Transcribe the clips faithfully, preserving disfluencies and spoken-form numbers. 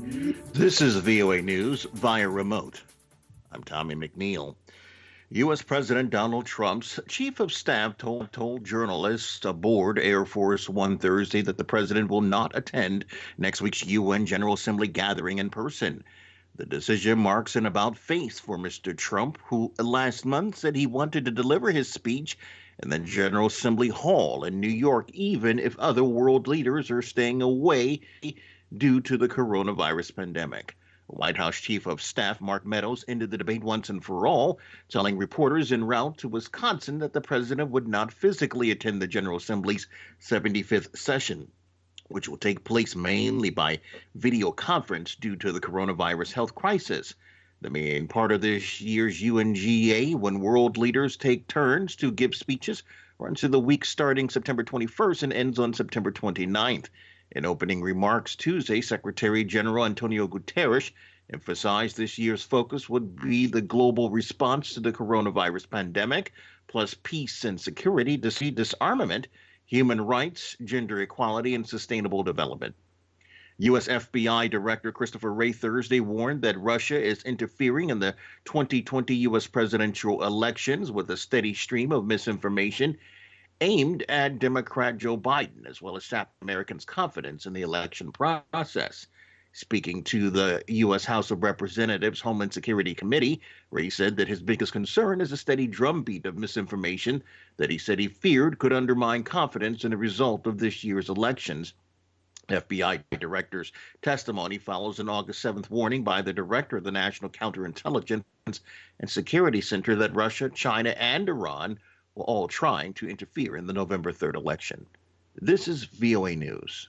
This is V O A News via remote. I'm Tommy McNeil. U S. President Donald Trump's chief of staff told, told journalists aboard Air Force One Thursday that the president will not attend next week's U N General Assembly gathering in person. The decision marks an about face for Mister Trump, who last month said he wanted to deliver his speech in the General Assembly Hall in New York, even if other world leaders are staying away due to the coronavirus pandemic. White House Chief of Staff Mark Meadows ended the debate once and for all, telling reporters en route to Wisconsin that the president would not physically attend the General Assembly's seventy-fifth session, which will take place mainly by video conference due to the coronavirus health crisis. The main part of this year's U N G A, when world leaders take turns to give speeches, runs through the week starting September twenty-first and ends on September twenty-ninth. In opening remarks Tuesday, Secretary General Antonio Guterres emphasized this year's focus would be the global response to the coronavirus pandemic, plus peace and security, disarmament, human rights, gender equality, and sustainable development. U S. F B I Director Christopher Wray Thursday warned that Russia is interfering in the twenty twenty U S presidential elections with a steady stream of misinformation aimed at Democrat Joe Biden, as well as sap Americans' confidence in the election process. Speaking to the U S. House of Representatives Homeland Security Committee, Wray said that his biggest concern is a steady drumbeat of misinformation that he said he feared could undermine confidence in the result of this year's elections. F B I director's testimony follows an August seventh warning by the director of the National Counterintelligence and Security Center that Russia, China, and Iran were all trying to interfere in the November third election. This is V O A News.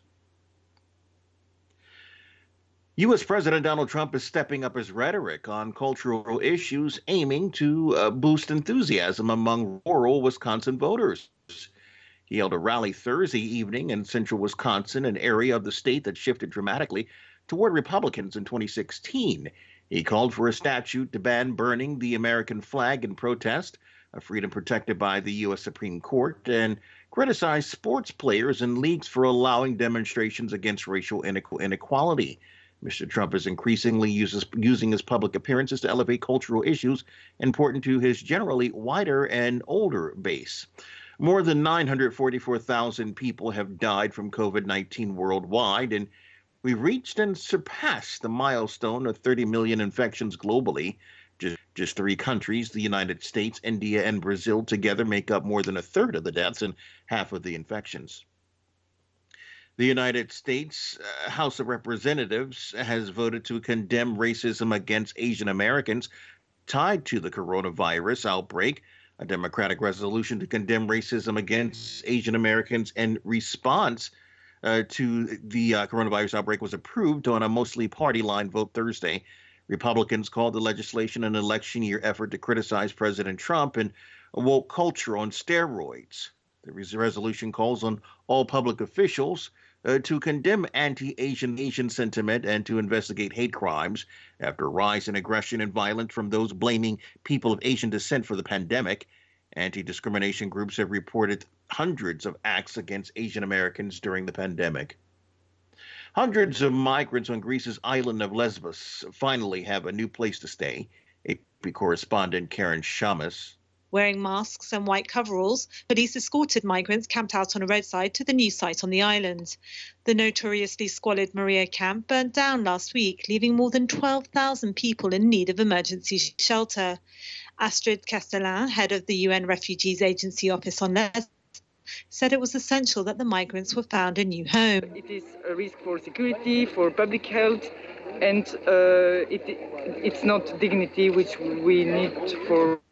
U S. President Donald Trump is stepping up his rhetoric on cultural issues, aiming to uh, boost enthusiasm among rural Wisconsin voters. He held a rally Thursday evening in central Wisconsin, an area of the state that shifted dramatically toward Republicans in twenty sixteen. He called for a statute to ban burning the American flag in protest, a freedom protected by the U S. Supreme Court, and criticized sports players and leagues for allowing demonstrations against racial inequality. Mister Trump is increasingly uses, using his public appearances to elevate cultural issues important to his generally wider and older base. More than nine hundred forty-four thousand people have died from COVID nineteen worldwide, and we reached and surpassed the milestone of thirty million infections globally. Just, just three countries, the United States, India, and Brazil, together make up more than a third of the deaths and half of the infections. The United States uh, House of Representatives has voted to condemn racism against Asian Americans tied to the coronavirus outbreak. A Democratic resolution to condemn racism against Asian Americans in response uh, to the uh, coronavirus outbreak was approved on a mostly party line vote Thursday. Republicans called the legislation an election year effort to criticize President Trump and woke culture on steroids. The resolution calls on all public officials uh, to condemn anti-Asian Asian sentiment and to investigate hate crimes after a rise in aggression and violence from those blaming people of Asian descent for the pandemic. Anti-discrimination groups have reported hundreds of acts against Asian Americans during the pandemic. Hundreds of migrants on Greece's island of Lesbos finally have a new place to stay. A P correspondent Karen Shamas. Wearing masks and white coveralls, police escorted migrants camped out on a roadside to the new site on the island. The notoriously squalid Moria camp burnt down last week, leaving more than twelve thousand people in need of emergency shelter. Astrid Castellin, head of the U N Refugees Agency office on Lesbos, said it was essential that the migrants were found a new home. It is a risk for security, for public health, and uh, it, it's not dignity which we need for